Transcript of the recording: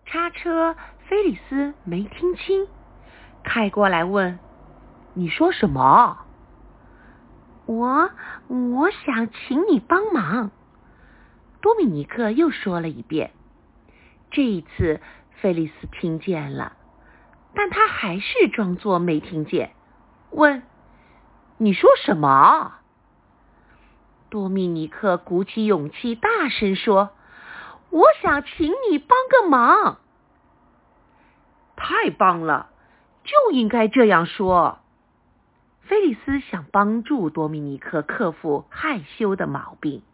叉车菲利斯没听清，开过来问：你说什么？我想请你帮忙。多米尼克又说了一遍。这一次菲利斯听见了，但他还是装作没听见，问：你说什么？多米尼克鼓起勇气大声说：我想请你帮个忙。太棒了，就应该这样说。菲利斯想帮助多米尼克克服害羞的毛病。